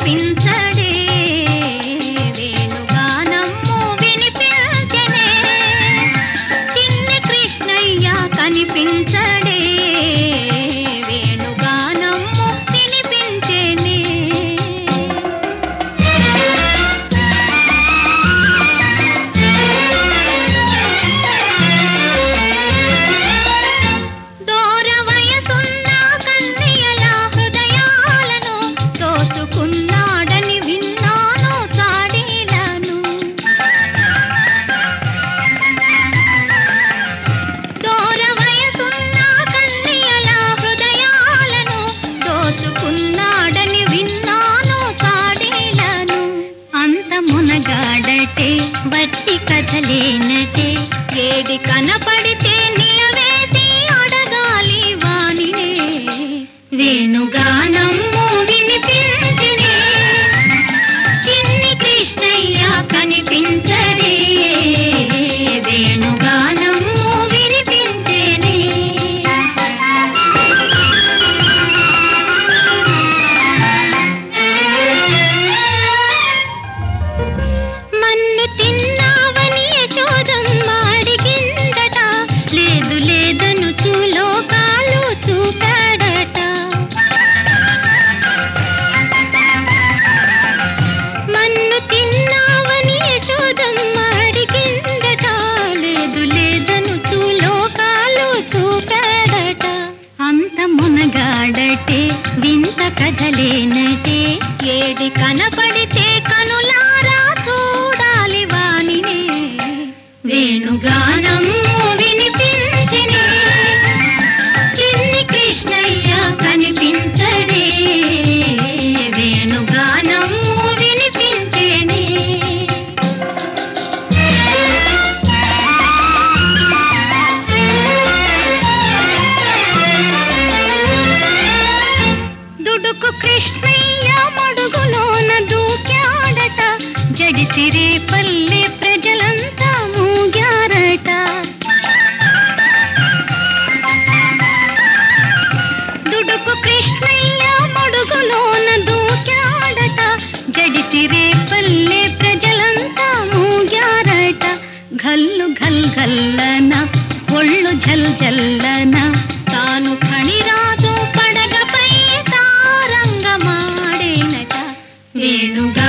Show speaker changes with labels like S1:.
S1: కనిపించడే వేణుగానము వినిపించనే చిన్ని కృష్ణయ్య కనిపించడే వేణుగానము వినిపించెనే దూర వయసున్న కన్యల హృదయాలను దోచుకున్నాడని విన్నాను చాడీలను దూర వయసున్న కన్యల హృదయాలను దోచుకున్నాడని విన్నాను చాడీలను అంత మునగాడటే వట్టి కథలేనటే ఏడి కనపడితే నిలవేసి అడగాలి వానినే వేణుగానము వినిపించనే చిన్ని కృష్ణయ్య కనిపించడే వేణుగానము వినిపించెనే మన్ను తిన్నావని యశోదమ్మ అడిగిందట లేదు లేదనుచు లోకాలు చూపాడట మన్ను తిన్నావని యశోదమ్మ అడిగిందట లేదు లేదనుచు లోకాలు చూపాడట అంత మునగాడటే వింత కథలేనటే ఏడి కనపడితే కనులారా చూడాలి వానినే వేణుగానము వినిపించెనే చిన్ని కృష్ణయ్య కనిపించడే వేణుగానము వినిపించెనే దుడుకు కృష్ణయ్య మడుగులోన దూకాడట జడిసిరే పల్లె ప్రజలంతా మూగారట దుడుకు కృష్ణయ్య మడుగులోన దూకాడట జడిసిరే పల్లె ప్రజలంతా మూగారట గల్లు గల్ గల్లన ఒళ్ళు జల్ జల్లన తాను ఫణిరాజు పడగపై తారంగమాడేనట వేణుగా